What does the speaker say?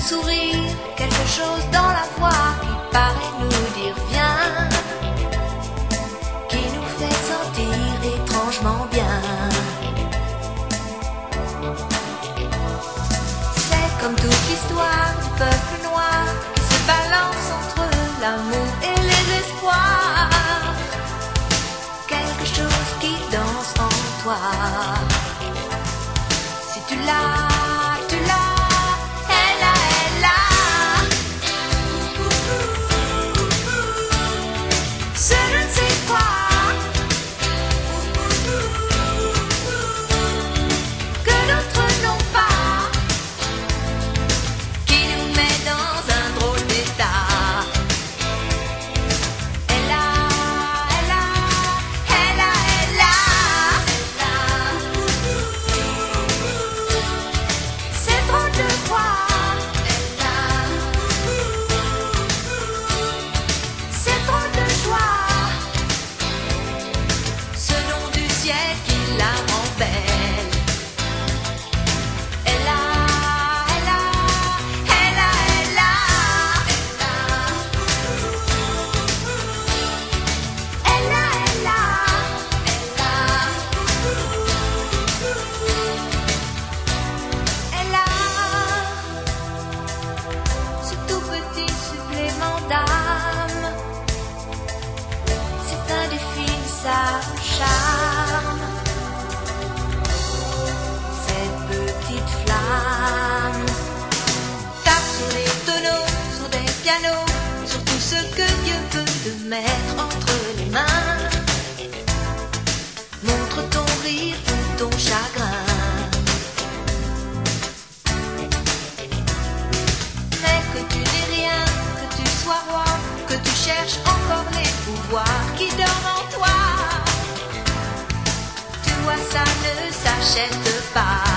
sourire, quelque chose dans la voix qui paraît nous dire viens, qui nous fait sentir étrangement bien. C'est comme toute l'histoire du peuple noir qui se balance entre l'amour et les espoirs. Quelque chose qui danse en toi. Si tu l'as, tu l'as. Ça charme, cette petite flamme tape sur les tonneaux, sur des pianos, sur tout ce que Dieu veut te mettre entre les mains. Montre ton rire ou ton chagrin, mais que tu n'aies rien, que tu sois roi, que tu cherches encore les pouvoirs qui dorment en toi. Ça ne s'achète pas.